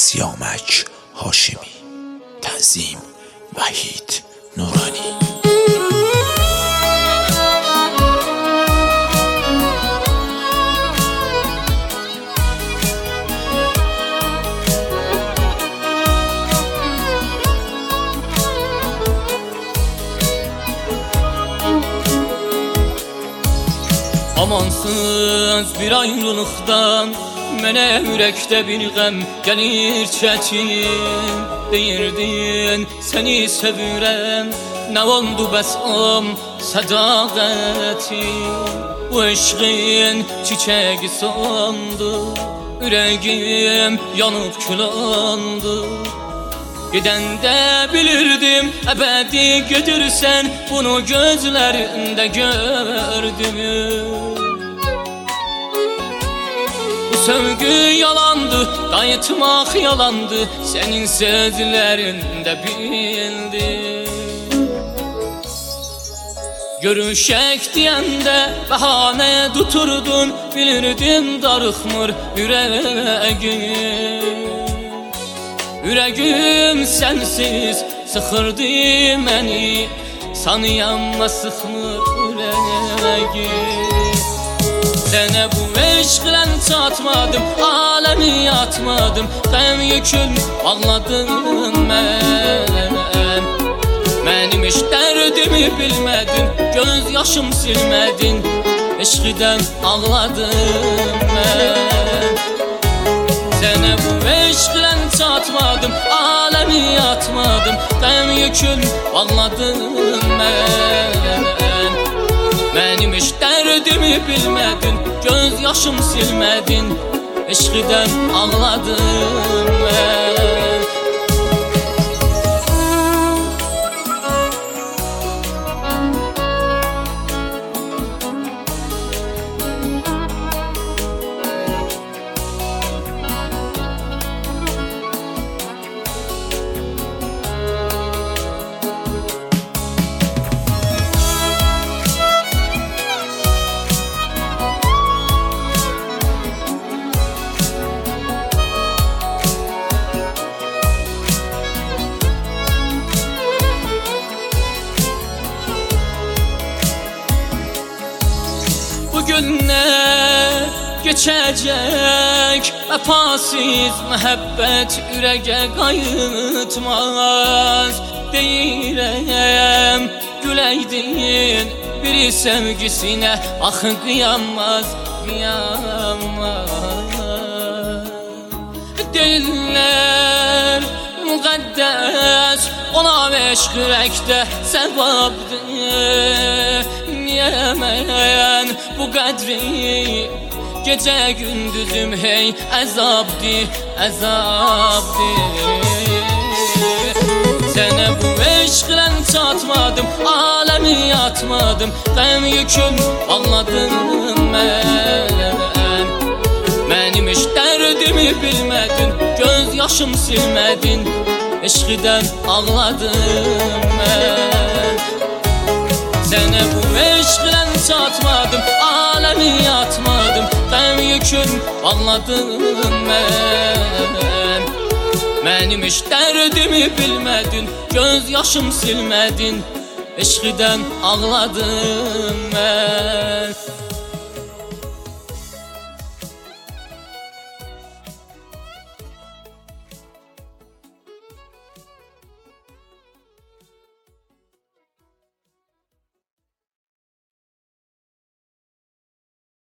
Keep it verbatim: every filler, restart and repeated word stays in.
سیامک هاشمی. تنظیم وحید نورانی. Amansız bir ayrılıktan mənə ürəkdə bir qəm gəlir çətin. Deyirdin səni sevirəm, nə oldu bəs am sədaqətin? Bu eşqin çiçəyi sandı, ürəyim yanıb külandı. Gedəndə bilirdim əbədi gedirsən, bunu gözlərində gördüm. Bu sevgi yalandı, qayıtmaq yalandı, sənin sözlərində bildim. Görüşək deyəndə bəhanə tuturdun, bilirdim darıxmır ürəyim. Ürəyim sənsiz sıxırdı məni, sanıyamma sıxmır ürəyim. Sənə bu eşqlən çatmadım, aləmi atmadım, qəm yükün bağladım mən. Mənim eş dərdimi bilmədin, göz yaşım silmədin, eşqidən ağladım mən. Sənə bu eşqlən çatmadım, aləmi atmadım, qəm yükün bağladım mən. Mənim eş dərdimi bilmədin, göz yaşım silmədin, eşqidən ağladım mən. Günlər geçəcək, vəfasız məhəbbət ürəyə qayıtmaz. Deyirəm güləydin biri sevgisinə, axı qıyanmaz, qıyanmaz. Deyirlər müqəddəs, ona eşq ürəkdə səvabdır. Niyə mən bu qədri gecə gündüzüm hey əzabdır, əzabdır. Sənə bu eşqlən çatmadım, aləmi atmadım, qəm yükün bağladım mən. Mənim eş dərdimi bilmədin, göz yaşım silmədin, eşqidən ağladım mən. Sənə bu eşqlən çatmadım, aləmi atmadım, qəm yükün bağladım mən. Mənim eş dərdimi bilmədin, göz yaşım silmədin, eşqidən ağladım mən.